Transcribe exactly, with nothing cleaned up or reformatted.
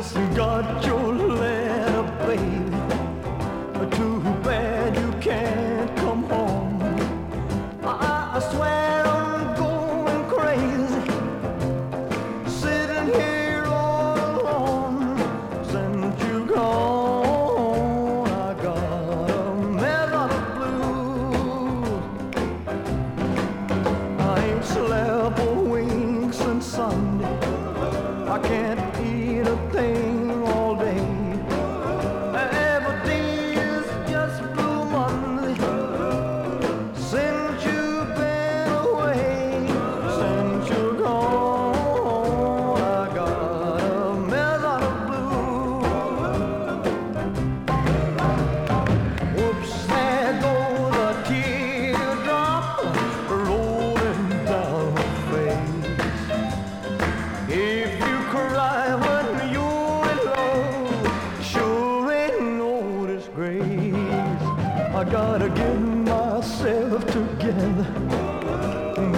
just got your letter, baby. Too bad you can't come home. I, I swear I'm going crazy, sitting here all alone. Since you gone, I got a mess of the blues. I ain't slept a wink since Sunday. I can't eat a thing all day. Every day is just Blue Monday since you've been away. Since you're gone, I got a mess out of blue. Whoops, there goes a teardrop rolling down my face. If you cry when you're in love, sure ain't no disgrace. I gotta get myself together,